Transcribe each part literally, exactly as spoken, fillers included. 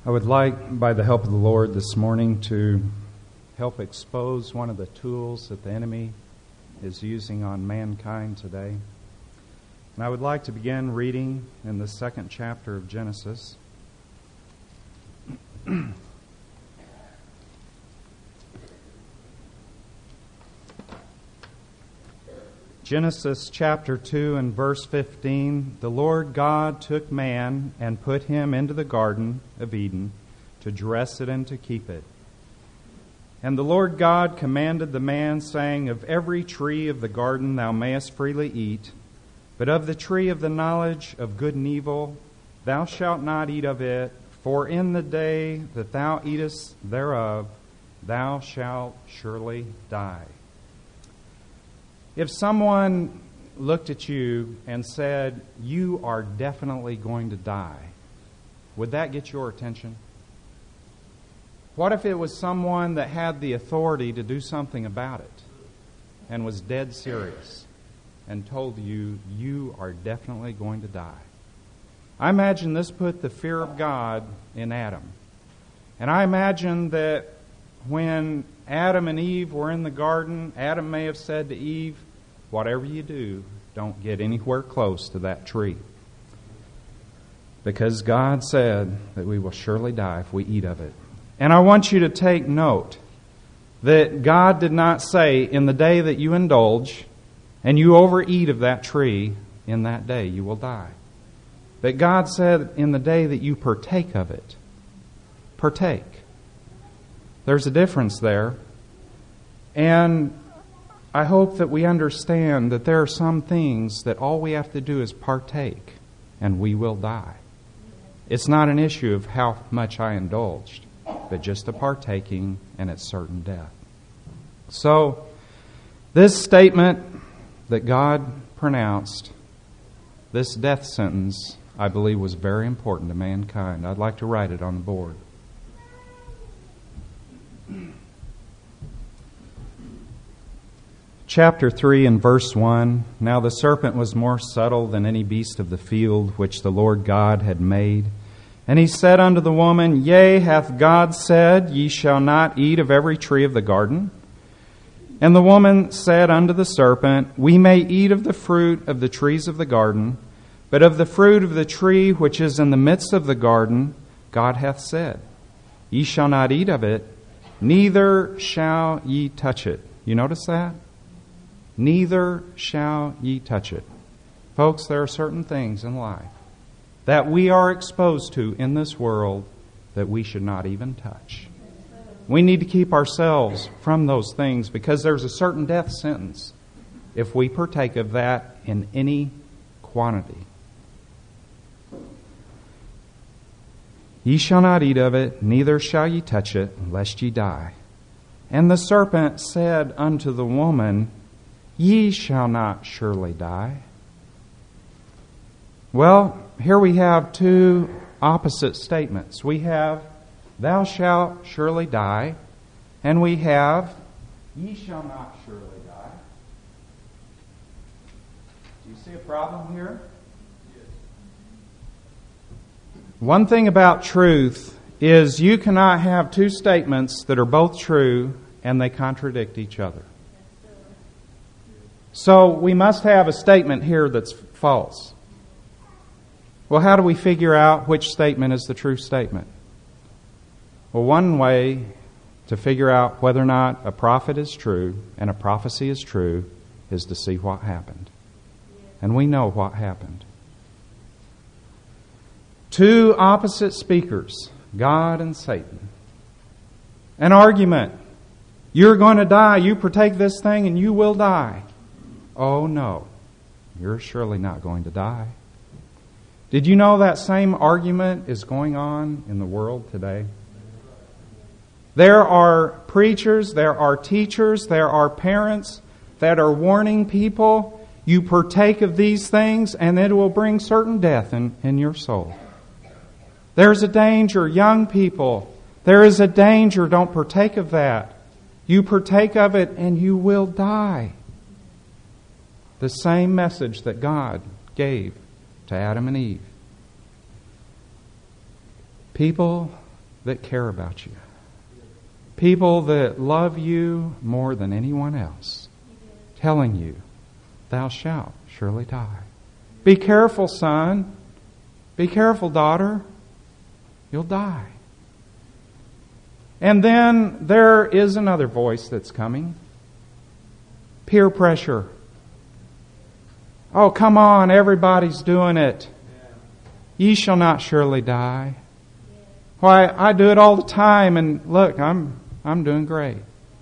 I would like, by the help of the Lord this morning, to help expose one of the tools that the enemy is using on mankind today. And I would like to begin reading in the second chapter of Genesis. Genesis chapter two and verse fifteen, the Lord God took man and put him into the garden of Eden to dress it and to keep it. And the Lord God commanded the man, saying, Of every tree of the garden thou mayest freely eat, but of the tree of the knowledge of good and evil thou shalt not eat of it, for in the day that thou eatest thereof thou shalt surely die. If someone looked at you and said, you are definitely going to die, would that get your attention? What if it was someone that had the authority to do something about it and was dead serious and told you, you are definitely going to die? I imagine this put the fear of God in Adam. And I imagine that when Adam and Eve were in the garden, Adam may have said to Eve, whatever you do, don't get anywhere close to that tree. Because God said that we will surely die if we eat of it. And I want you to take note that God did not say, in the day that you indulge and you overeat of that tree, in that day you will die. But God said, in the day that you partake of it, partake. There's a difference there. And I hope that we understand that there are some things that all we have to do is partake, and we will die. It's not an issue of how much I indulged, but just a partaking and its certain death. So, this statement that God pronounced, this death sentence, I believe was very important to mankind. I'd like to write it on the board. Chapter three and verse one, Now the serpent was more subtle than any beast of the field which the Lord God had made. And he said unto the woman, Yea, hath God said, Ye shall not eat of every tree of the garden? And the woman said unto the serpent, We may eat of the fruit of the trees of the garden, but of the fruit of the tree which is in the midst of the garden, God hath said, Ye shall not eat of it, neither shall ye touch it. You notice that? Neither shall ye touch it. Folks, there are certain things in life that we are exposed to in this world that we should not even touch. We need to keep ourselves from those things because there's a certain death sentence if we partake of that in any quantity. Ye shall not eat of it, neither shall ye touch it, lest ye die. And the serpent said unto the woman, Ye shall not surely die. Well, here we have two opposite statements. We have, Thou shalt surely die, and we have, Ye shall not surely die. Do you see a problem here? Yes. One thing about truth is you cannot have two statements that are both true and they contradict each other. So we must have a statement here that's false. Well, how do we figure out which statement is the true statement? Well, one way to figure out whether or not a prophet is true and a prophecy is true is to see what happened. And we know what happened. Two opposite speakers, God and Satan. An argument. You're going to die. You partake this thing and you will die. Oh no, you're surely not going to die. Did you know that same argument is going on in the world today? There are preachers, there are teachers, there are parents that are warning people, you partake of these things and it will bring certain death in, in your soul. There's a danger, young people. There is a danger, don't partake of that. You partake of it and you will die. The same message that God gave to Adam and Eve. People that care about you. People that love you more than anyone else. Telling you, thou shalt surely die. Be careful, son. Be careful, daughter. You'll die. And then there is another voice that's coming. Peer pressure. Oh, come on, everybody's doing it. Ye shall not surely die. Why, I do it all the time, and look, I'm I'm doing great.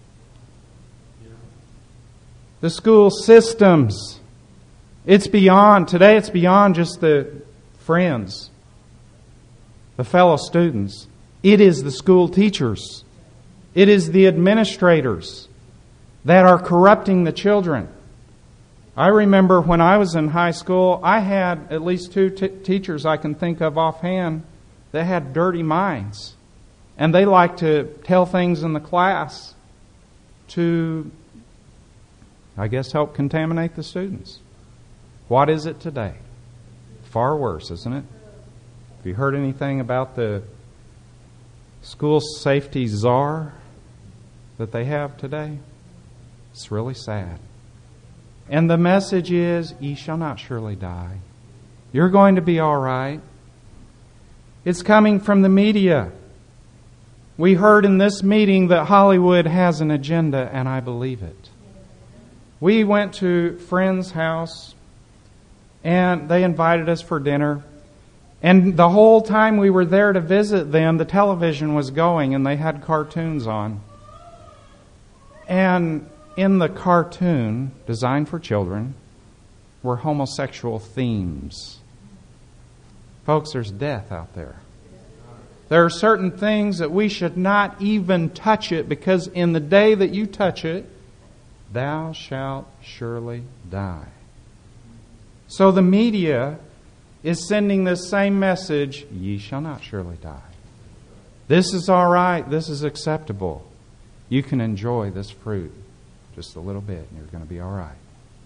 The school systems. It's beyond, today it's beyond just the friends, the fellow students. It is the school teachers. It is the administrators that are corrupting the children. I remember when I was in high school, I had at least two t- teachers I can think of offhand that had dirty minds. And they like to tell things in the class to, I guess, help contaminate the students. What is it today? Far worse, isn't it? Have you heard anything about the school safety czar that they have today? It's really sad. And the message is, ye shall not surely die. You're going to be all right. It's coming from the media. We heard in this meeting that Hollywood has an agenda, and I believe it. We went to a friend's house, and they invited us for dinner. And the whole time we were there to visit them, the television was going, and they had cartoons on. And in the cartoon, designed for children, were homosexual themes. Folks, there's death out there. There are certain things that we should not even touch it, because in the day that you touch it, thou shalt surely die. So the media is sending this same message, ye shall not surely die. This is all right. This is acceptable. You can enjoy this fruit just a little bit, and you're going to be all right.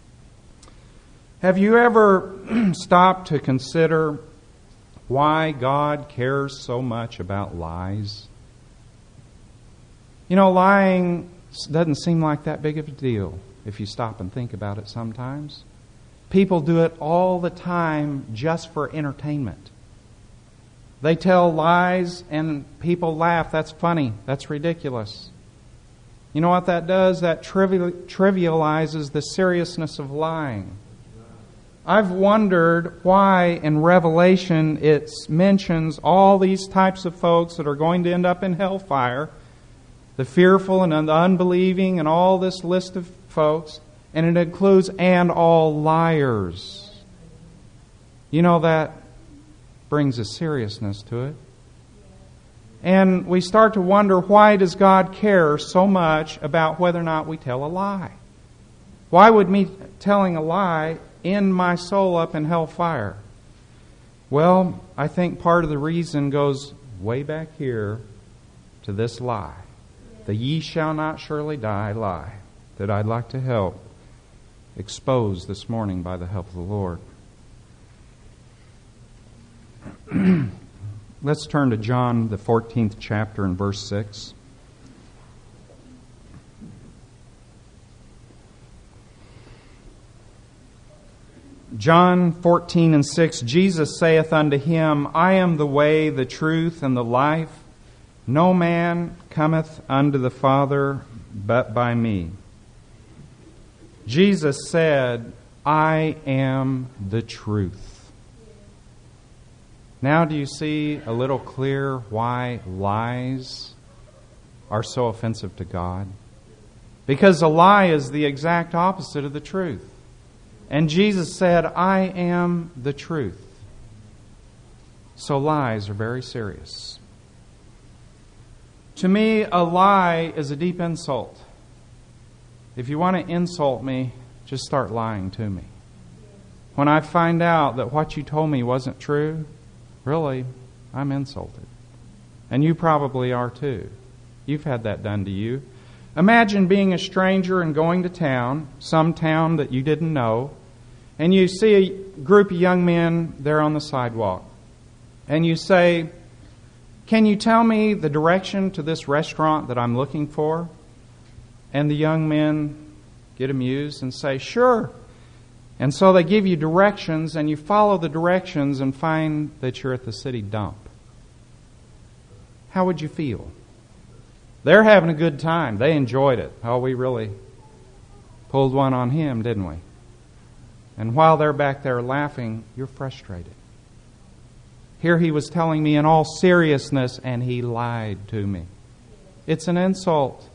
Have you ever stopped to consider why God cares so much about lies? You know, lying doesn't seem like that big of a deal if you stop and think about it sometimes. People do it all the time just for entertainment. They tell lies and people laugh. That's funny. That's ridiculous. You know what that does? That trivial, trivializes the seriousness of lying. I've wondered why in Revelation it mentions all these types of folks that are going to end up in hellfire, the fearful and the unbelieving and all this list of folks, and it includes and all liars. You know, that brings a seriousness to it. And we start to wonder, why does God care so much about whether or not we tell a lie? Why would me telling a lie end my soul up in hellfire? Well, I think part of the reason goes way back here to this lie. The ye shall not surely die lie that I'd like to help expose this morning by the help of the Lord. Let's turn to John, the fourteenth chapter, and verse six. John fourteen and six, Jesus saith unto him, I am the way, the truth, and the life. No man cometh unto the Father but by me. Jesus said, I am the truth. Now do you see a little clear why lies are so offensive to God? Because a lie is the exact opposite of the truth. And Jesus said, I am the truth. So lies are very serious. To me, a lie is a deep insult. If you want to insult me, just start lying to me. When I find out that what you told me wasn't true, really, I'm insulted. And you probably are too. You've had that done to you. Imagine being a stranger and going to town, some town that you didn't know, and you see a group of young men there on the sidewalk. And you say, Can you tell me the direction to this restaurant that I'm looking for? And the young men get amused and say, sure. And so they give you directions, and you follow the directions and find that you're at the city dump. How would you feel? They're having a good time. They enjoyed it. Oh, we really pulled one on him, didn't we? And while they're back there laughing, you're frustrated. Here he was telling me in all seriousness, and he lied to me. It's an insult.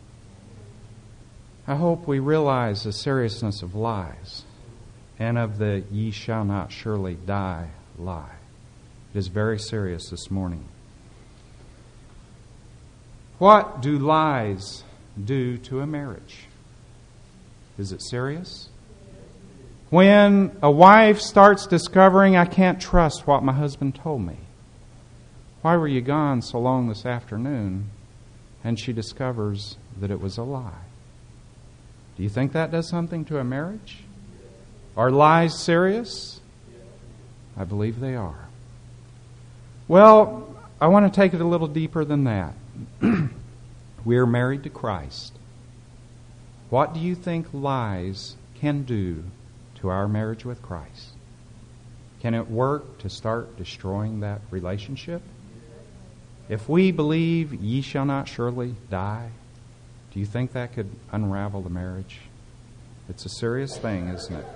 I hope we realize the seriousness of lies and of the ye shall not surely die lie. It is very serious this morning. What do lies do to a marriage? Is it serious? When a wife starts discovering, I can't trust what my husband told me. Why were you gone so long this afternoon? And she discovers that it was a lie. Do you think that does something to a marriage? Are lies serious? I believe they are. Well, I want to take it a little deeper than that. We are married to Christ. What do you think lies can do to our marriage with Christ? Can it work to start destroying that relationship? If we believe ye shall not surely die, do you think that could unravel the marriage? It's a serious thing, isn't it?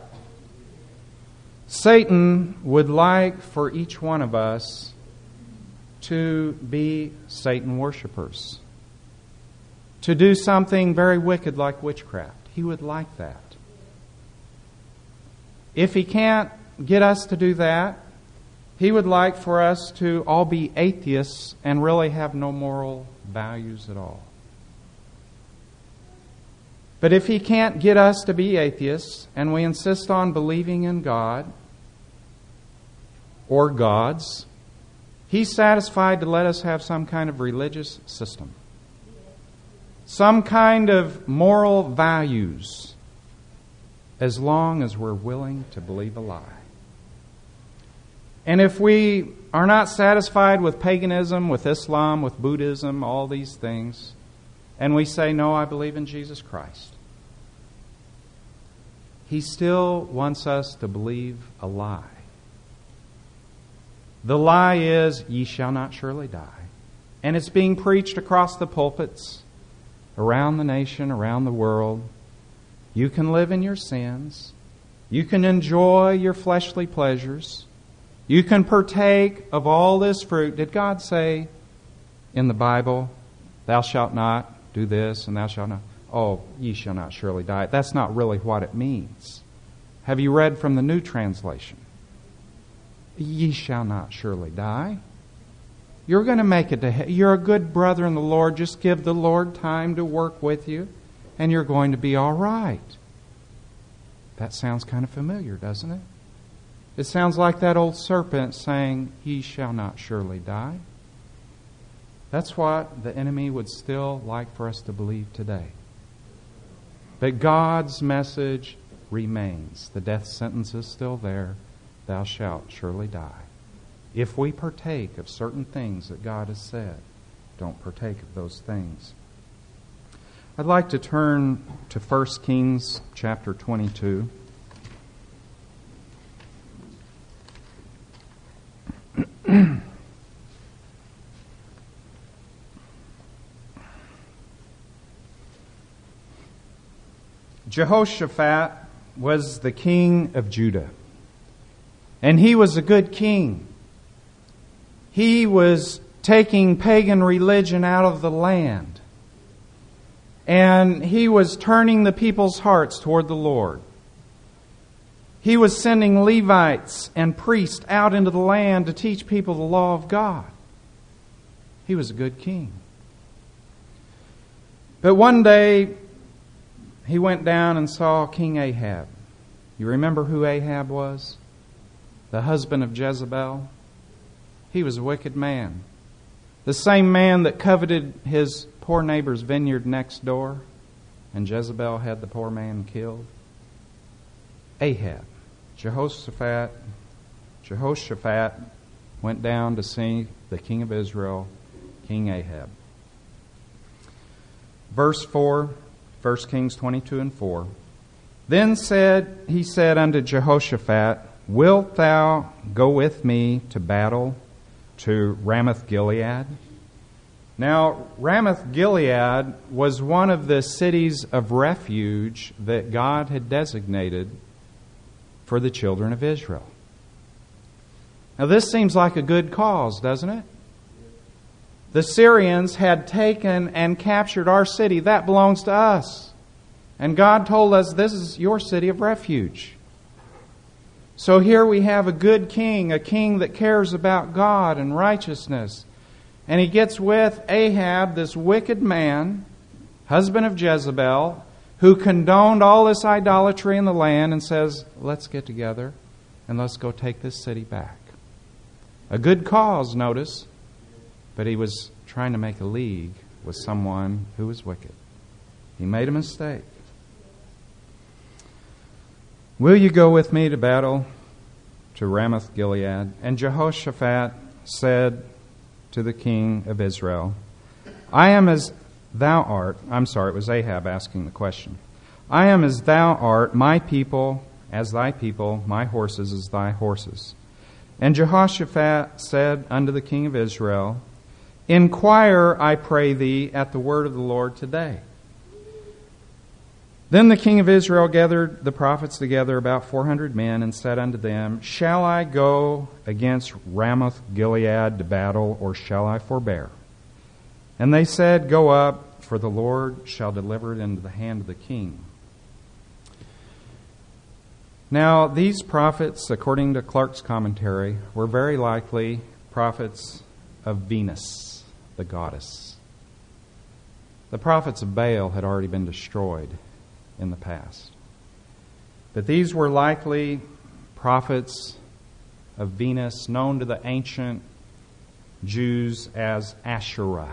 Satan would like for each one of us to be Satan worshipers, to do something very wicked like witchcraft. He would like that. If he can't get us to do that, he would like for us to all be atheists and really have no moral values at all. But if he can't get us to be atheists and we insist on believing in God or gods, he's satisfied to let us have some kind of religious system, some kind of moral values, as long as we're willing to believe a lie. And if we are not satisfied with paganism, with Islam, with Buddhism, all these things, and we say, no, I believe in Jesus Christ, he still wants us to believe a lie. The lie is, ye shall not surely die. And it's being preached across the pulpits, around the nation, around the world. You can live in your sins. You can enjoy your fleshly pleasures. You can partake of all this fruit. Did God say in the Bible, thou shalt not do this and thou shalt not? Oh, ye shall not surely die. That's not really what it means. Have you read from the New Translation? Ye shall not surely die. You're going to make it to heaven. You're a good brother in the Lord. Just give the Lord time to work with you, and you're going to be all right. That sounds kind of familiar, doesn't it? It sounds like that old serpent saying, ye shall not surely die. That's what the enemy would still like for us to believe today. But God's message remains. The death sentence is still there. Thou shalt surely die. If we partake of certain things that God has said, don't partake of those things. I'd like to turn to First Kings chapter twenty-two. Jehoshaphat was the king of Judah. And he was a good king. He was taking pagan religion out of the land. And he was turning the people's hearts toward the Lord. He was sending Levites and priests out into the land to teach people the law of God. He was a good king. But one day, he went down and saw King Ahab. You remember who Ahab was? The husband of Jezebel. He was a wicked man. The same man that coveted his poor neighbor's vineyard next door, and Jezebel had the poor man killed. Ahab. Jehoshaphat, Jehoshaphat went down to see the king of Israel, King Ahab. Verse four, First Kings twenty-two and four. Then said he said unto Jehoshaphat, Wilt thou go with me to battle to Ramoth-Gilead? Now, Ramoth-Gilead was one of the cities of refuge that God had designated for the children of Israel. Now, this seems like a good cause, doesn't it? The Syrians had taken and captured our city. That belongs to us. And God told us, this is your city of refuge. So here we have a good king, a king that cares about God and righteousness. And he gets with Ahab, this wicked man, husband of Jezebel, who condoned all this idolatry in the land, and says, let's get together and let's go take this city back. A good cause, notice, but he was trying to make a league with someone who was wicked. He made a mistake. Will you go with me to battle to Ramoth-Gilead? And Jehoshaphat said to the king of Israel, I am as thou art. I'm sorry, it was Ahab asking the question. I am as thou art, my people as thy people, my horses as thy horses. And Jehoshaphat said unto the king of Israel, Inquire, I pray thee, at the word of the Lord today. Then the king of Israel gathered the prophets together, about four hundred men, and said unto them, Shall I go against Ramoth-Gilead to battle, or shall I forbear? And they said, Go up, for the Lord shall deliver it into the hand of the king. Now, these prophets, according to Clark's commentary, were very likely prophets of Venus, the goddess. The prophets of Baal had already been destroyed in the past. But these were likely prophets of Venus, known to the ancient Jews as Asherah,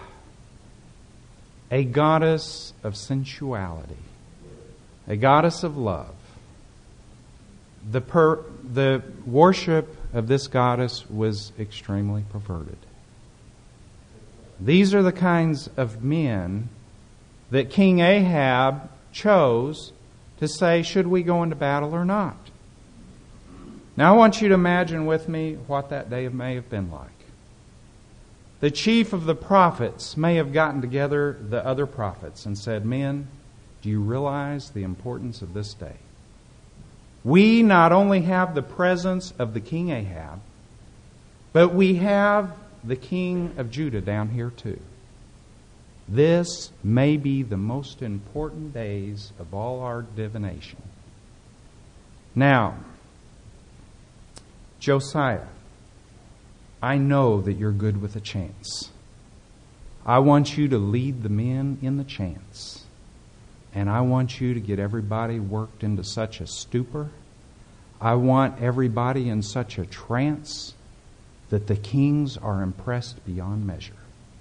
a goddess of sensuality, a goddess of love. The, per, the worship of this goddess was extremely perverted. These are the kinds of men that King Ahab chose to say, should we go into battle or not? Now I want you to imagine with me what that day may have been like. The chief of the prophets may have gotten together the other prophets and said, Men, do you realize the importance of this day? We not only have the presence of the king Ahab, but we have the king of Judah down here too. This may be the most important days of all our divination. Now, Josiah, I know that you're good with a chance. I want you to lead the men in the chance. And I want you to get everybody worked into such a stupor. I want everybody in such a trance that the kings are impressed beyond measure.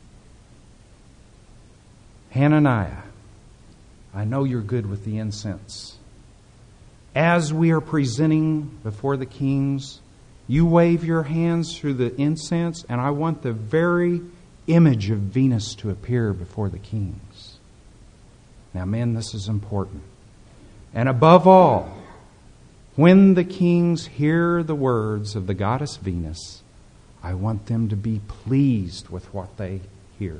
Hananiah, I know you're good with the incense. As we are presenting before the kings, you wave your hands through the incense, and I want the very image of Venus to appear before the kings. Now, men, this is important. And above all, when the kings hear the words of the goddess Venus, I want them to be pleased with what they hear.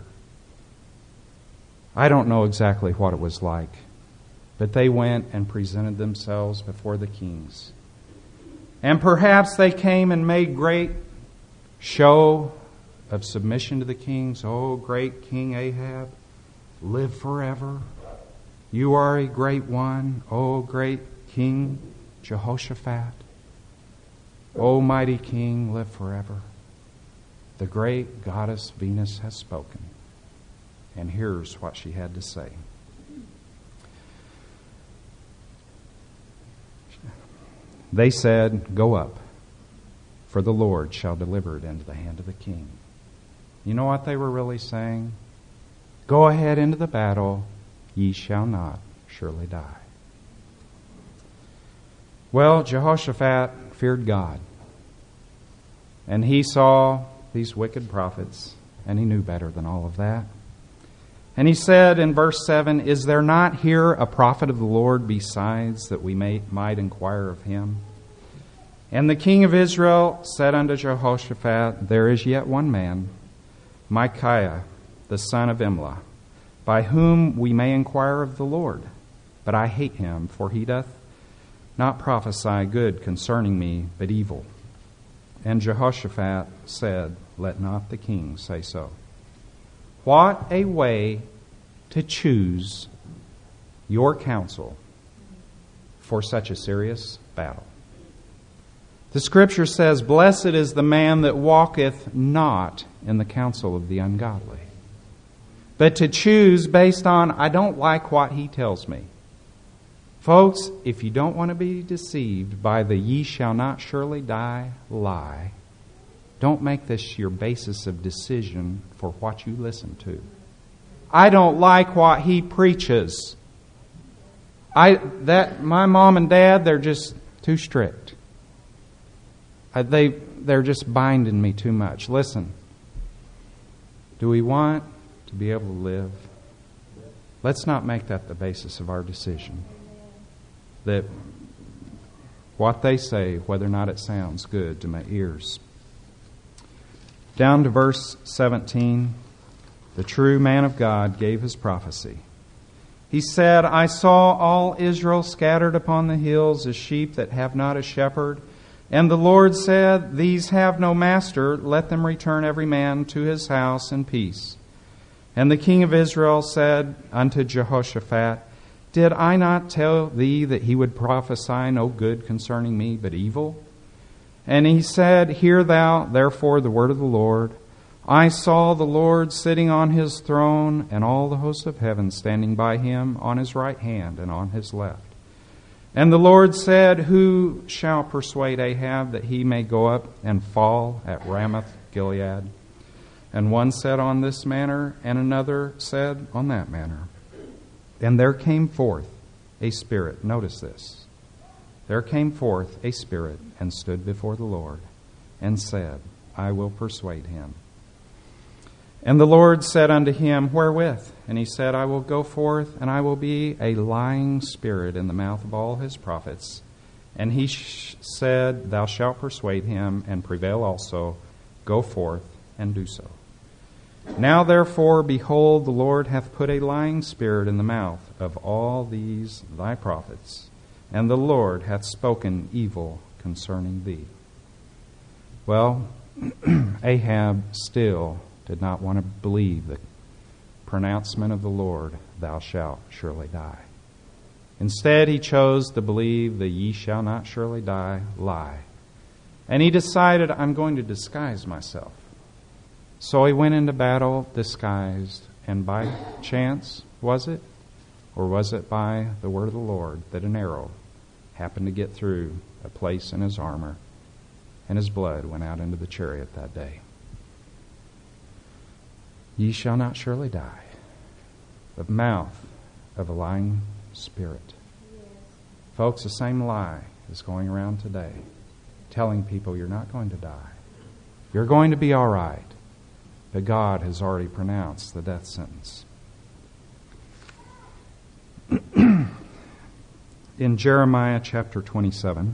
I don't know exactly what it was like, but they went and presented themselves before the kings. And perhaps they came and made great show of submission to the kings. Oh, great King Ahab, live forever. You are a great one. Oh, great King Jehoshaphat. Oh, mighty King, live forever. The great goddess Venus has spoken. And here's what she had to say. They said, Go up, for the Lord shall deliver it into the hand of the king. You know what they were really saying? Go ahead into the battle, ye shall not surely die. Well, Jehoshaphat feared God. And he saw these wicked prophets, and he knew better than all of that. And he said in verse seven, "Is there not here a prophet of the Lord besides, that we may, might inquire of him?" And the king of Israel said unto Jehoshaphat, "There is yet one man, Micaiah, the son of Imlah, by whom we may inquire of the Lord. But I hate him, for he doth not prophesy good concerning me, but evil." And Jehoshaphat said, "Let not the king say so." What a way to choose your counsel for such a serious battle. The Scripture says, "Blessed is the man that walketh not in the counsel of the ungodly." But to choose based on, I don't like what he tells me. Folks, if you don't want to be deceived by the "ye shall not surely die" lie, don't make this your basis of decision for what you listen to. I don't like what he preaches. I that my mom and dad, they're just too strict. I, they they're just binding me too much. Listen, do we want to be able to live? Let's not make that the basis of our decision. That what they say, whether or not it sounds good to my ears. Down to verse seventeen, the true man of God gave his prophecy. He said, "I saw all Israel scattered upon the hills as sheep that have not a shepherd. And the Lord said, These have no master, let them return every man to his house in peace. And the king of Israel said unto Jehoshaphat, Did I not tell thee that he would prophesy no good concerning me, but evil? And he said, Hear thou therefore the word of the Lord. I saw the Lord sitting on his throne, and all the hosts of heaven standing by him on his right hand and on his left. And the Lord said, Who shall persuade Ahab that he may go up and fall at Ramoth Gilead? And one said on this manner, and another said on that manner. And there came forth a spirit. Notice this. There came forth a spirit and stood before the Lord and said, I will persuade him. And the Lord said unto him, Wherewith? And he said, I will go forth, and I will be a lying spirit in the mouth of all his prophets. And he sh- said, Thou shalt persuade him, and prevail also. Go forth, and do so. Now therefore, behold, the Lord hath put a lying spirit in the mouth of all these thy prophets, and the Lord hath spoken evil concerning thee. Well, Ahab still did not want to believe the pronouncement of the Lord, Thou shalt surely die. Instead, he chose to believe the ye shall not surely die lie. And he decided, I'm going to disguise myself. So he went into battle disguised, and by chance, was it? Or was it by the word of the Lord that an arrow happened to get through a place in his armor, and his blood went out into the chariot that day? Ye shall not surely die. The mouth of a lying spirit. Yes. Folks, the same lie is going around today, telling people you're not going to die. You're going to be all right. But God has already pronounced the death sentence. In Jeremiah chapter twenty-seven,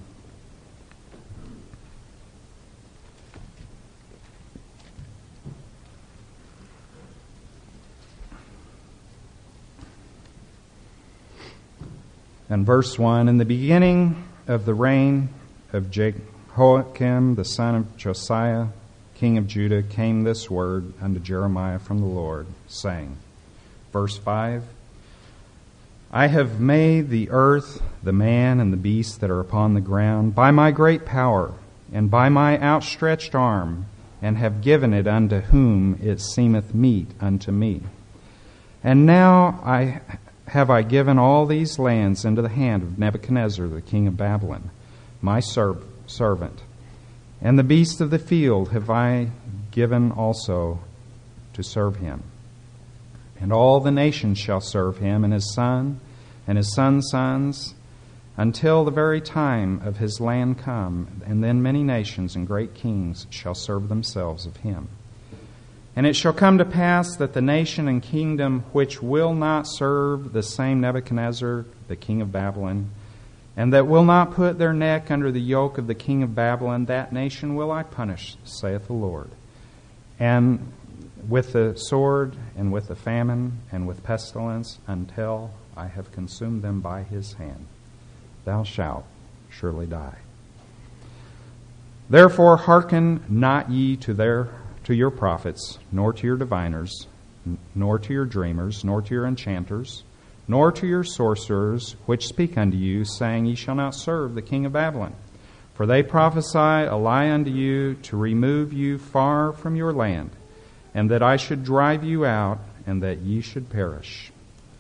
and verse one, in the beginning of the reign of Jehoiakim, the son of Josiah, king of Judah, came this word unto Jeremiah from the Lord, saying, verse five, I have made the earth, the man, and the beast that are upon the ground, by my great power, and by my outstretched arm, and have given it unto whom it seemeth meet unto me. And now I have I given all these lands into the hand of Nebuchadnezzar, the king of Babylon, my ser- servant. And the beasts of the field have I given also to serve him. And all the nations shall serve him, and his son, and his son's sons, until the very time of his land come, and then many nations and great kings shall serve themselves of him. And it shall come to pass that the nation and kingdom which will not serve the same Nebuchadnezzar, the king of Babylon, and that will not put their neck under the yoke of the king of Babylon, that nation will I punish, saith the Lord. And with the sword, and with the famine, and with pestilence, until I have consumed them by his hand. Thou shalt surely die. Therefore hearken not ye to their to your prophets, nor to your diviners, nor to your dreamers, nor to your enchanters, nor to your sorcerers, which speak unto you, saying, Ye shall not serve the king of Babylon. For they prophesy a lie unto you, to remove you far from your land, and that I should drive you out, and that ye should perish.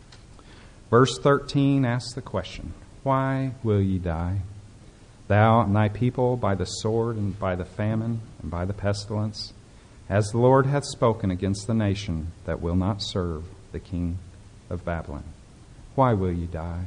Verse thirteen asks the question, Why will ye die? Thou and thy people by the sword, and by the famine, and by the pestilence, as the Lord hath spoken against the nation that will not serve the king of Babylon. Why will you die?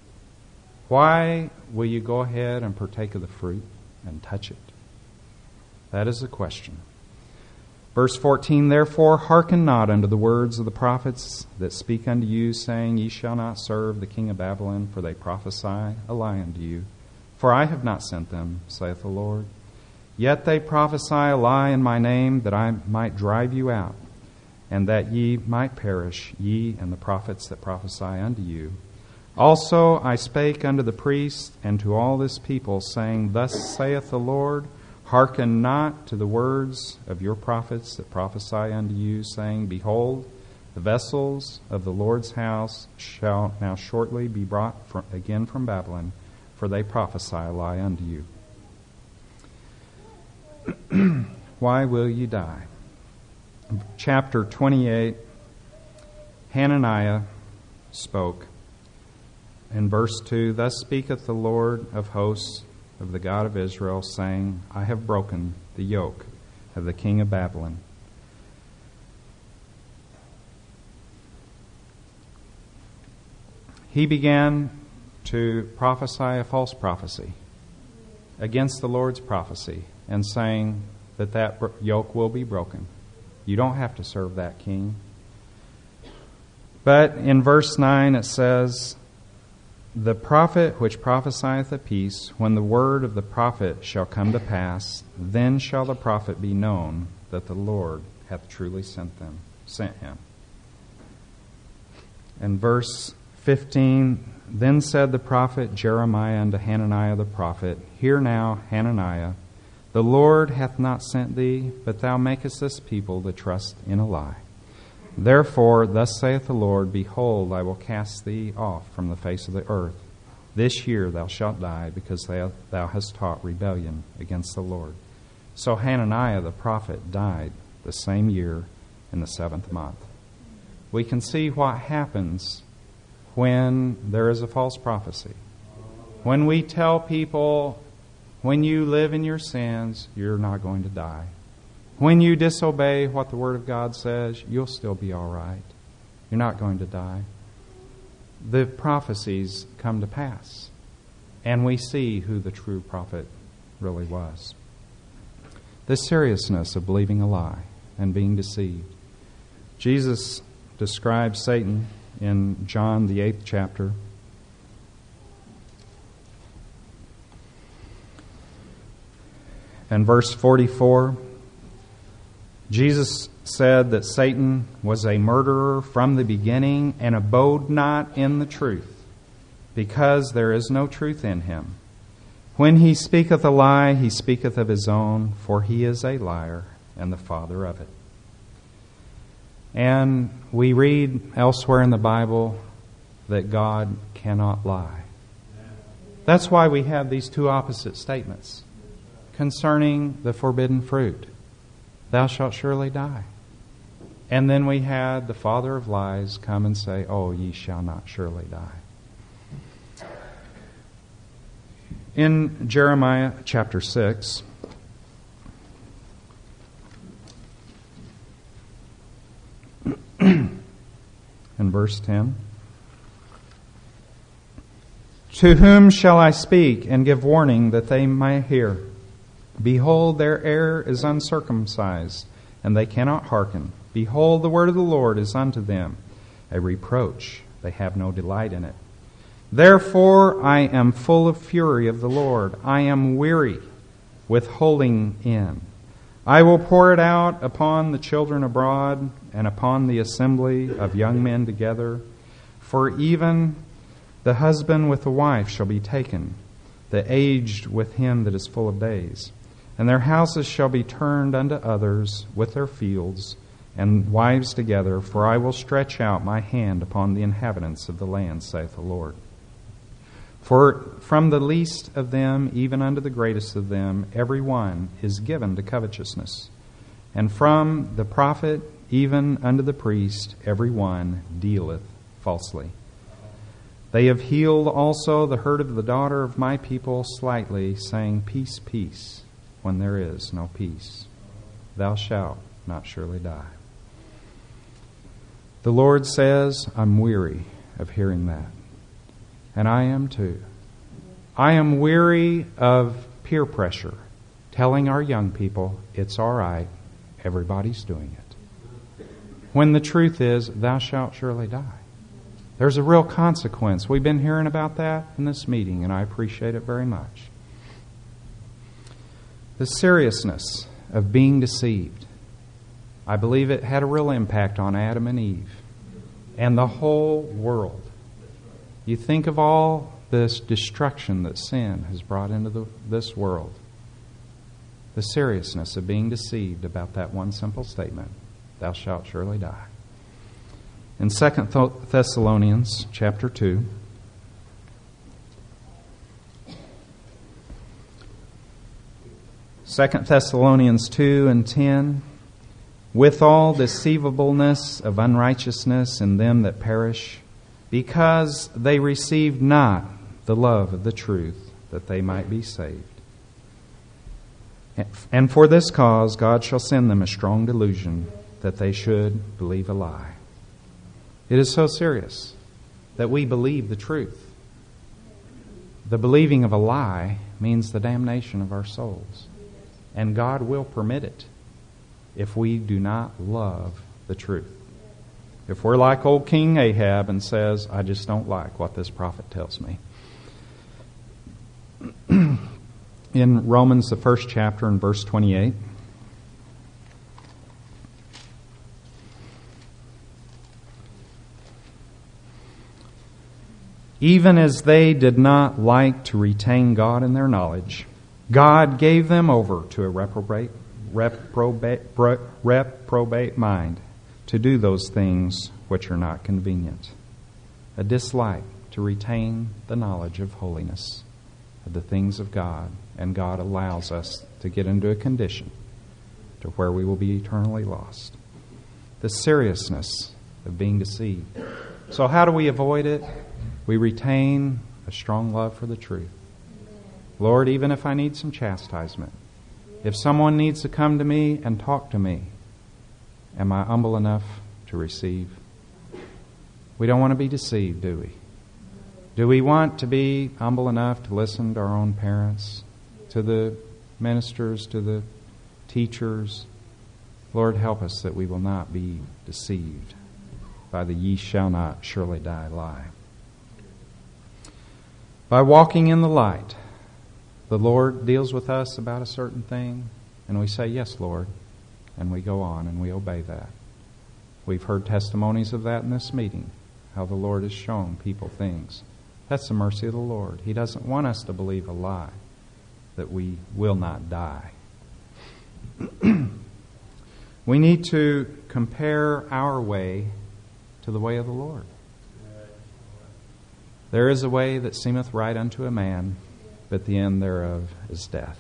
Why will you go ahead and partake of the fruit and touch it? That is the question. Verse fourteen, Therefore hearken not unto the words of the prophets that speak unto you, saying, Ye shall not serve the king of Babylon, for they prophesy a lie unto you. For I have not sent them, saith the Lord. Yet they prophesy a lie in my name, that I might drive you out, and that ye might perish, ye and the prophets that prophesy unto you. Also I spake unto the priests and to all this people, saying, Thus saith the Lord, Hearken not to the words of your prophets that prophesy unto you, saying, Behold, the vessels of the Lord's house shall now shortly be brought from, again from Babylon, for they prophesy a lie unto you. Why will you die? Chapter twenty-eight, Hananiah spoke. In verse two, Thus speaketh the Lord of hosts, of the God of Israel, saying, I have broken the yoke of the king of Babylon. He began to prophesy a false prophecy against the Lord's prophecy, and saying that that yoke will be broken. You don't have to serve that king. But in verse nine it says, The prophet which prophesieth a peace, when the word of the prophet shall come to pass, then shall the prophet be known that the Lord hath truly sent them, sent him. And verse fifteen, Then said the prophet Jeremiah unto Hananiah the prophet, Hear now, Hananiah, the Lord hath not sent thee, but thou makest this people to trust in a lie. Therefore, thus saith the Lord, Behold, I will cast thee off from the face of the earth. This year thou shalt die, because thou hast taught rebellion against the Lord. So Hananiah the prophet died the same year in the seventh month. We can see what happens when there is a false prophecy. When we tell people, when you live in your sins, you're not going to die. When you disobey what the Word of God says, you'll still be all right. You're not going to die. The prophecies come to pass, and we see who the true prophet really was. The seriousness of believing a lie and being deceived. Jesus describes Satan in John, the eighth chapter. And verse forty-four, Jesus said that Satan was a murderer from the beginning and abode not in the truth, because there is no truth in him. When he speaketh a lie, he speaketh of his own, for he is a liar and the father of it. And we read elsewhere in the Bible that God cannot lie. That's why we have these two opposite statements concerning the forbidden fruit. Thou shalt surely die. And then we had the father of lies come and say, Oh, ye shall not surely die. In Jeremiah chapter six, in verse ten, To whom shall I speak and give warning that they may hear? Behold, their ear is uncircumcised, and they cannot hearken. Behold, the word of the Lord is unto them a reproach. They have no delight in it. Therefore I am full of fury of the Lord. I am weary with holding in. I will pour it out upon the children abroad and upon the assembly of young men together. For even the husband with the wife shall be taken, the aged with him that is full of days. And their houses shall be turned unto others with their fields, and wives together, for I will stretch out my hand upon the inhabitants of the land, saith the Lord. For from the least of them, even unto the greatest of them, every one is given to covetousness. And from the prophet, even unto the priest, every one dealeth falsely. They have healed also the hurt of the daughter of my people slightly, saying, Peace, peace, when there is no peace. Thou shalt not surely die. The Lord says, I'm weary of hearing that. And I am too. I am weary of peer pressure, telling our young people, it's all right, everybody's doing it. When the truth is, thou shalt surely die. There's a real consequence. We've been hearing about that in this meeting, and I appreciate it very much. The seriousness of being deceived. I believe it had a real impact on Adam and Eve and the whole world. You think of all this destruction that sin has brought into the, this world. The seriousness of being deceived about that one simple statement, thou shalt surely die. In Second Thessalonians chapter two, Second Thessalonians two and ten, with all deceivableness of unrighteousness in them that perish, because they received not the love of the truth, that they might be saved. And for this cause God shall send them a strong delusion, that they should believe a lie. It is so serious that we believe the truth. The believing of a lie means the damnation of our souls. And God will permit it if we do not love the truth. If we're like old King Ahab and says, I just don't like what this prophet tells me. In Romans, the first chapter, in verse twenty-eight, even as they did not like to retain God in their knowledge, God gave them over to a reprobate, reprobate, reprobate mind to do those things which are not convenient. A dislike to retain the knowledge of holiness, of the things of God, and God allows us to get into a condition to where we will be eternally lost. The seriousness of being deceived. So how do we avoid it? We retain a strong love for the truth. Lord, even if I need some chastisement, if someone needs to come to me and talk to me, am I humble enough to receive? We don't want to be deceived, do we? Do we want to be humble enough to listen to our own parents, to the ministers, to the teachers? Lord, help us that we will not be deceived by the ye shall not surely die lie. By walking in the light, the Lord deals with us about a certain thing, and we say, yes, Lord, and we go on and we obey that. We've heard testimonies of that in this meeting, how the Lord has shown people things. That's the mercy of the Lord. He doesn't want us to believe a lie, that we will not die. We need to compare our way to the way of the Lord. There is a way that seemeth right unto a man, but the end thereof is death.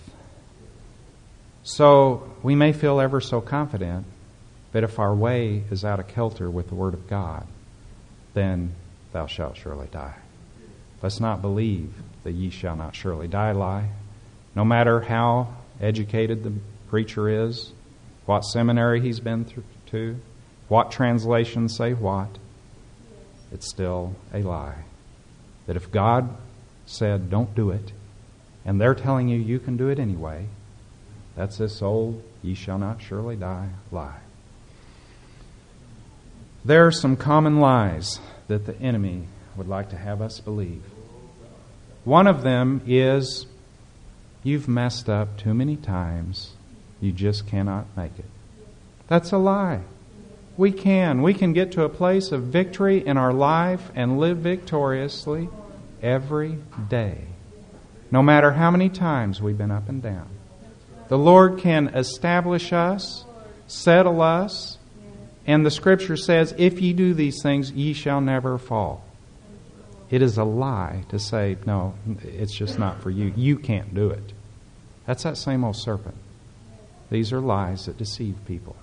So we may feel ever so confident, but if our way is out of kilter with the Word of God, then thou shalt surely die. Let's not believe the ye shall not surely die lie. No matter how educated the preacher is, what seminary he's been through to, what translations say what, it's still a lie. That if God said, don't do it, and they're telling you you can do it anyway, that's this old, ye shall not surely die lie. There are some common lies that the enemy would like to have us believe. One of them is, you've messed up too many times, you just cannot make it. That's a lie. We can. We can get to a place of victory in our life and live victoriously every day, no matter how many times we've been up and down. The Lord can establish us, settle us, and the Scripture says, if ye do these things, ye shall never fall. It is a lie to say, no, it's just not for you. You can't do it. That's that same old serpent. These are lies that deceive people.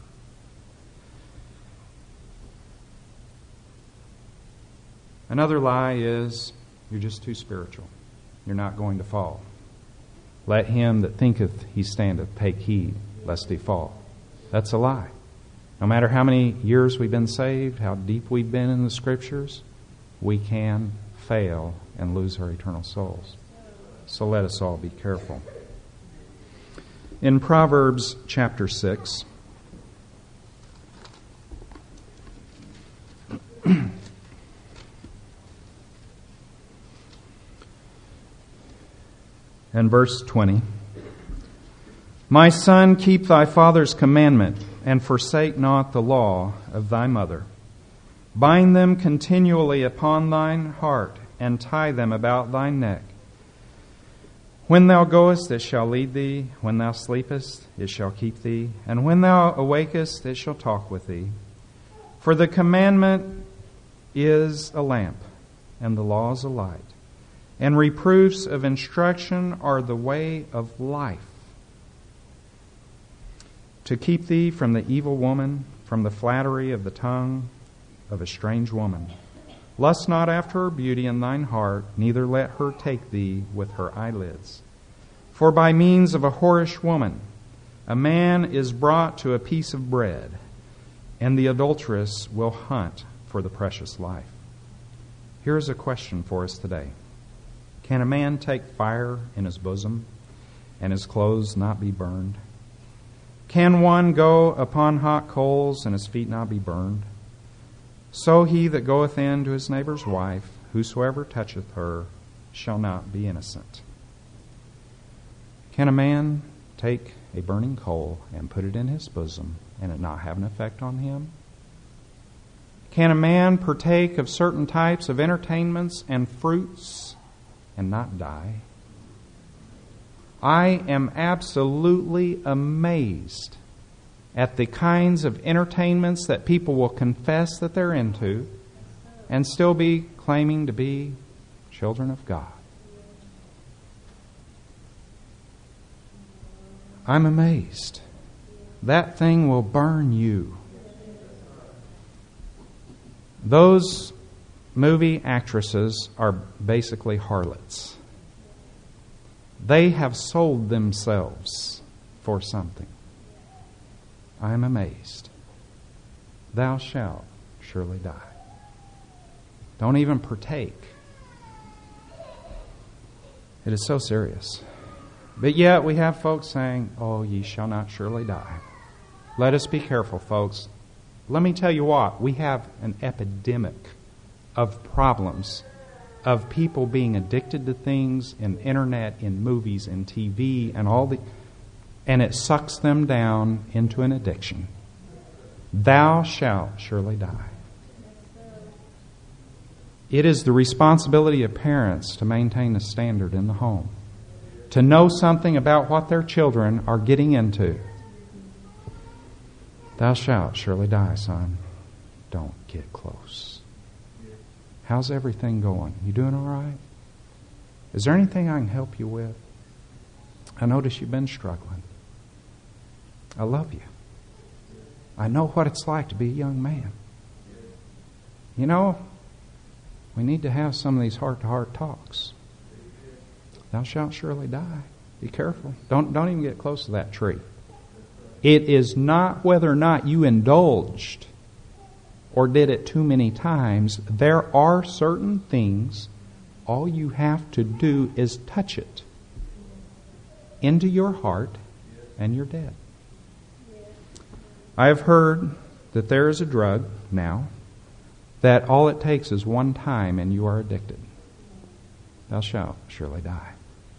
Another lie is, you're just too spiritual. You're not going to fall. Let him that thinketh he standeth take heed, lest he fall. That's a lie. No matter how many years we've been saved, how deep we've been in the Scriptures, we can fail and lose our eternal souls. So let us all be careful. In Proverbs chapter six, and verse twenty, my son, keep thy father's commandment, and forsake not the law of thy mother. Bind them continually upon thine heart, and tie them about thy neck. When thou goest, it shall lead thee. When thou sleepest, it shall keep thee. And when thou awakest, it shall talk with thee. For the commandment is a lamp, and the law is a light. And reproofs of instruction are the way of life, to keep thee from the evil woman, from the flattery of the tongue of a strange woman. Lust not after her beauty in thine heart, neither let her take thee with her eyelids. For by means of a whorish woman a man is brought to a piece of bread, and the adulteress will hunt for the precious life. Here is a question for us today. Can a man take fire in his bosom, and his clothes not be burned? Can one go upon hot coals, and his feet not be burned? So he that goeth in to his neighbor's wife, whosoever toucheth her, shall not be innocent. Can a man take a burning coal and put it in his bosom, and it not have an effect on him? Can a man partake of certain types of entertainments and fruits and not die? I am absolutely amazed at the kinds of entertainments that people will confess that they're into and still be claiming to be children of God. I'm amazed. That thing will burn you. Those movie actresses are basically harlots. They have sold themselves for something. I am amazed. Thou shalt surely die. Don't even partake. It is so serious. But yet we have folks saying, oh, ye shall not surely die. Let us be careful, folks. Let me tell you what, we have an epidemic of problems of people being addicted to things in internet, in movies, in T V, and all the, and it sucks them down into an addiction. Thou shalt surely die. It is the responsibility of parents to maintain a standard in the home, to know something about what their children are getting into. Thou shalt surely die, son. Don't get close. How's everything going? You doing all right? Is there anything I can help you with? I notice you've been struggling. I love you. I know what it's like to be a young man. You know, we need to have some of these heart-to-heart talks. Thou shalt surely die. Be careful. Don't, don't even get close to that tree. It is not whether or not you indulged or did it too many times. There are certain things all you have to do is touch it into your heart, and you're dead. I have heard that there is a drug now that all it takes is one time and you are addicted. Thou shalt surely die.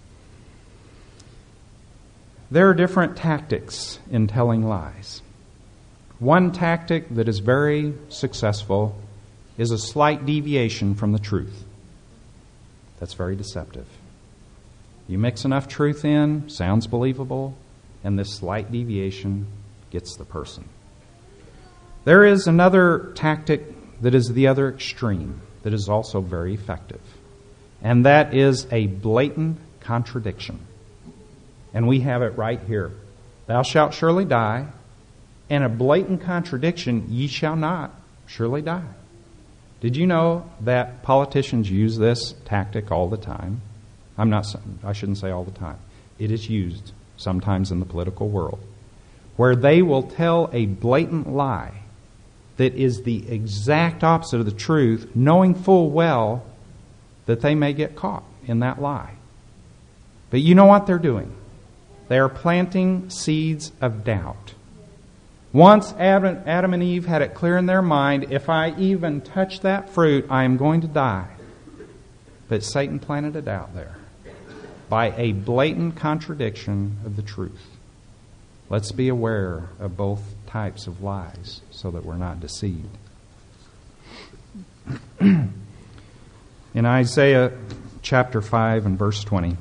There are different tactics in telling lies. One tactic that is very successful is a slight deviation from the truth. That's very deceptive. You mix enough truth in, sounds believable, and this slight deviation gets the person. There is another tactic that is the other extreme that is also very effective, and that is a blatant contradiction. And we have it right here. Thou shalt surely die, and a blatant contradiction, ye shall not surely die. Did you know that politicians use this tactic all the time? I'm not, I shouldn't say all the time. It is used sometimes in the political world, where they will tell a blatant lie that is the exact opposite of the truth, knowing full well that they may get caught in that lie. But you know what they're doing? They are planting seeds of doubt. Once Adam, Adam and Eve had it clear in their mind, if I even touch that fruit, I am going to die. But Satan planted a doubt there by a blatant contradiction of the truth. Let's be aware of both types of lies so that we're not deceived. In Isaiah chapter five and verse twenty,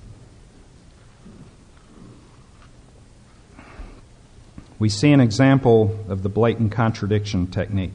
we see an example of the blatant contradiction technique.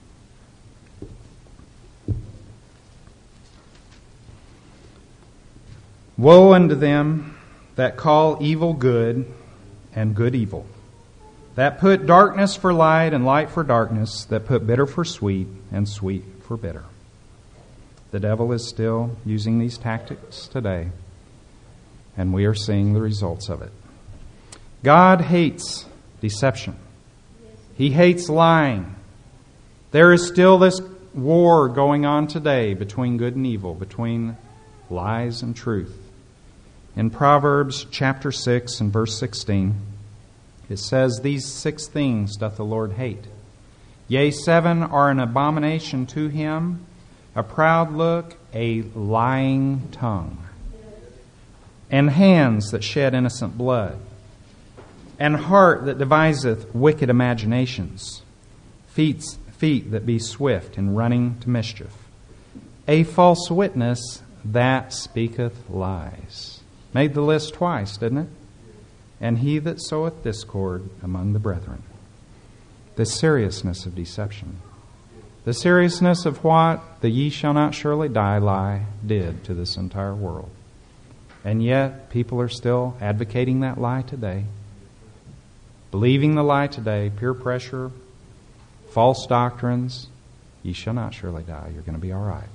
Woe unto them that call evil good and good evil, that put darkness for light and light for darkness, that put bitter for sweet and sweet for bitter. The devil is still using these tactics today, and we are seeing the results of it. God hates deception. He hates lying. There is still this war going on today between good and evil, between lies and truth. In Proverbs chapter six and verse sixteen, it says, These six things doth the Lord hate. Yea, seven are an abomination to him, a proud look, a lying tongue, and hands that shed innocent blood, and heart that deviseth wicked imaginations, feet, feet that be swift in running to mischief, a false witness that speaketh lies. Made the list twice, didn't it? And he that soweth discord among the brethren. The seriousness of deception. The seriousness of what the ye shall not surely die lie did to this entire world. And yet, people are still advocating that lie today. Believing the lie today, peer pressure, false doctrines. Ye shall not surely die. You're going to be all right.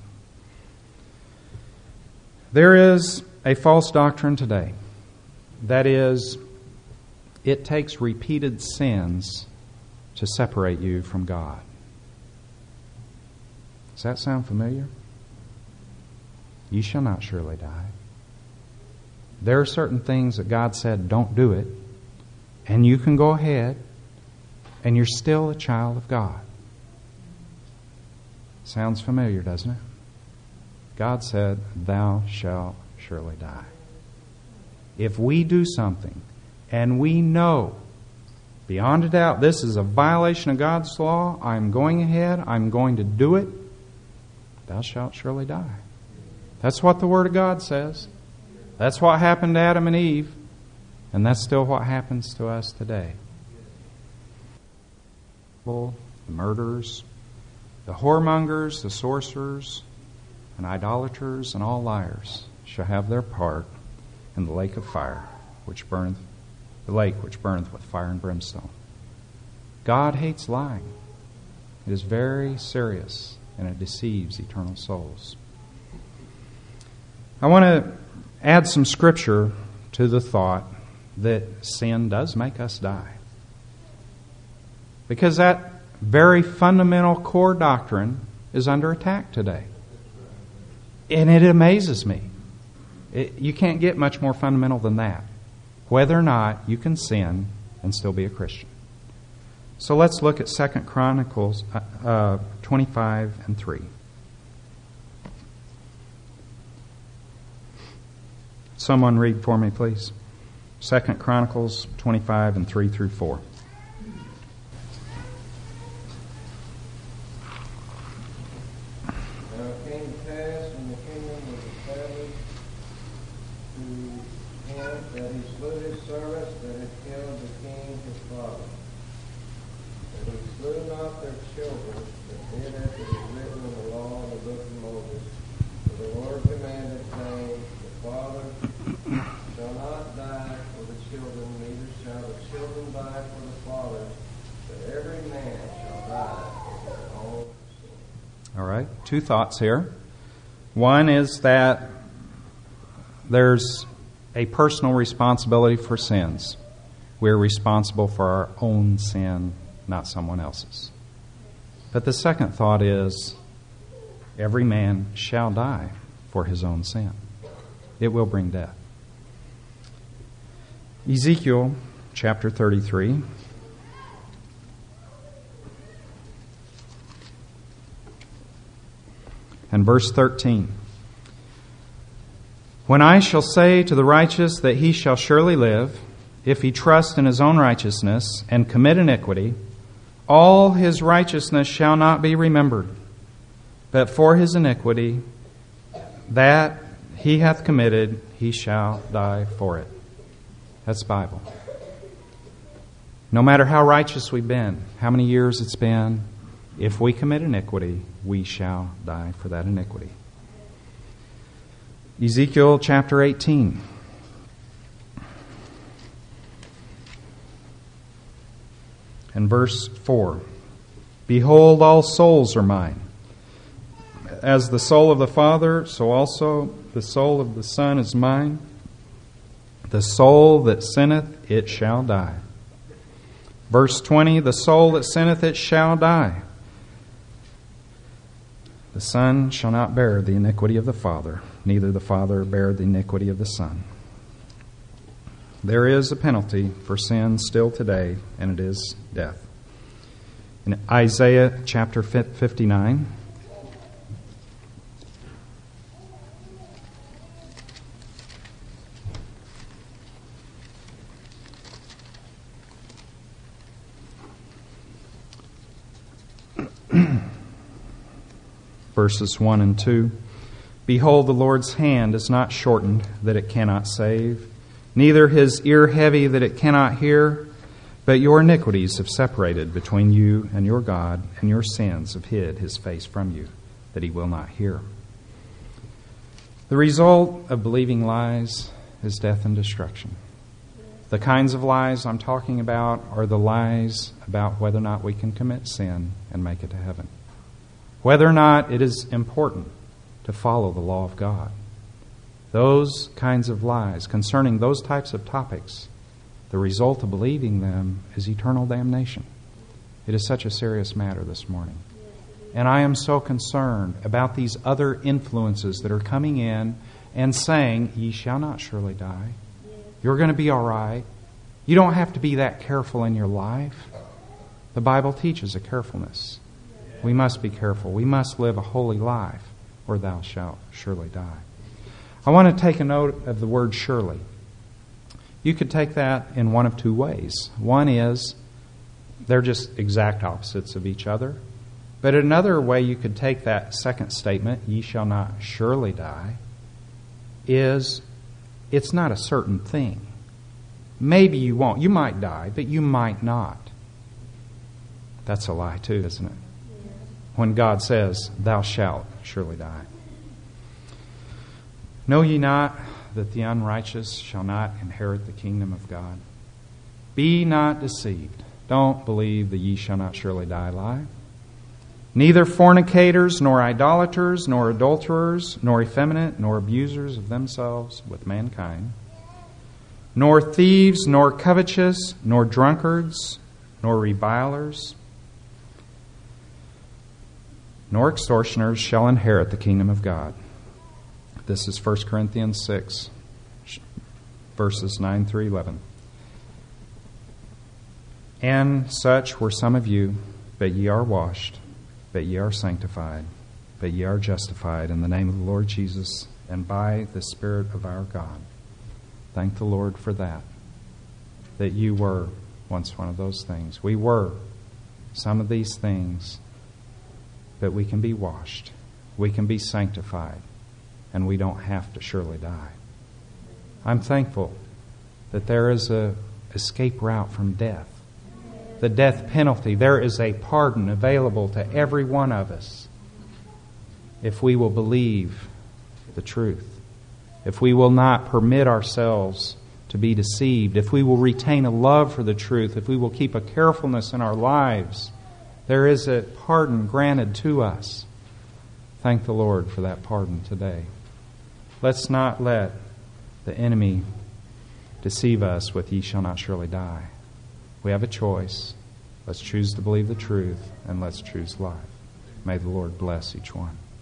There is a false doctrine today. That is, it takes repeated sins to separate you from God. Does that sound familiar? Ye shall not surely die. There are certain things that God said, don't do it. And you can go ahead, and you're still a child of God. Sounds familiar, doesn't it? God said, thou shalt surely die. If we do something, and we know, beyond a doubt, this is a violation of God's law, I'm going ahead, I'm going to do it, thou shalt surely die. That's what the Word of God says. That's what happened to Adam and Eve. And that's still what happens to us today. The murderers, the whoremongers, the sorcerers, and idolaters, and all liars shall have their part in the lake of fire, which burneth, the lake which burneth with fire and brimstone. God hates lying. It is very serious, and it deceives eternal souls. I want to add some scripture to the thought that sin does make us die. Because that very fundamental core doctrine is under attack today. And it amazes me. It, you can't get much more fundamental than that. Whether or not you can sin and still be a Christian. So let's look at Second Chronicles uh, twenty-five and three. Someone read for me, please. Second Chronicles twenty-five and three through four. Now it came to pass when the kingdom was established to him that he slew his servants that had killed the king his father. And he slew not their children, but did as it is written in the law of the book of Moses. For the Lord commanded, saying, the father shall not die for the children, neither shall the children die for the fathers, but every man shall die for his own sin. All right, two thoughts here. One is that there's a personal responsibility for sins. We're responsible for our own sin, not someone else's. But the second thought is, every man shall die for his own sin. It will bring death. Ezekiel chapter thirty-three. And verse thirteen. When I shall say to the righteous that he shall surely live, if he trust in his own righteousness and commit iniquity, all his righteousness shall not be remembered, but for his iniquity that he hath committed, he shall die for it. That's Bible. No matter how righteous we've been, how many years it's been, if we commit iniquity, we shall die for that iniquity. Ezekiel chapter eighteen. And verse four. Behold, all souls are mine. As the soul of the Father, so also the soul of the Son is mine. The soul that sinneth, it shall die. Verse twenty, the soul that sinneth, it shall die. The Son shall not bear the iniquity of the Father, neither the Father bear the iniquity of the Son. There is a penalty for sin still today, and it is death. In Isaiah chapter fifty-nine, verses one and two. Behold, the Lord's hand is not shortened that it cannot save, neither his ear heavy that it cannot hear. But your iniquities have separated between you and your God, and your sins have hid his face from you, that he will not hear. The result of believing lies is death and destruction. The kinds of lies I'm talking about are the lies about whether or not we can commit sin and make it to heaven. Whether or not it is important to follow the law of God. Those kinds of lies concerning those types of topics, the result of believing them is eternal damnation. It is such a serious matter this morning. And I am so concerned about these other influences that are coming in and saying, ye shall not surely die. You're going to be all right. You don't have to be that careful in your life. The Bible teaches a carefulness. We must be careful. We must live a holy life, or thou shalt surely die. I want to take a note of the word surely. You could take that in one of two ways. One is they're just exact opposites of each other. But another way you could take that second statement, ye shall not surely die, is it's not a certain thing. Maybe you won't. You might die, but you might not. That's a lie too, isn't it? When God says, thou shalt surely die. Know ye not that the unrighteous shall not inherit the kingdom of God? Be not deceived. Don't believe the ye shall not surely die lie. Neither fornicators, nor idolaters, nor adulterers, nor effeminate, nor abusers of themselves with mankind, nor thieves, nor covetous, nor drunkards, nor revilers, nor extortioners shall inherit the kingdom of God. This is First Corinthians six, verses nine through eleven. And such were some of you, but ye are washed, but ye are sanctified, but ye are justified in the name of the Lord Jesus and by the Spirit of our God. Thank the Lord for that, that you were once one of those things. We were some of these things, but we can be washed, we can be sanctified, and we don't have to surely die. I'm thankful that there is a escape route from death. The death penalty, there is a pardon available to every one of us if we will believe the truth, if we will not permit ourselves to be deceived, if we will retain a love for the truth, if we will keep a carefulness in our lives. There is a pardon granted to us. Thank the Lord for that pardon today. Let's not let the enemy deceive us with "ye shall not surely die." We have a choice. Let's choose to believe the truth, and let's choose life. May the Lord bless each one.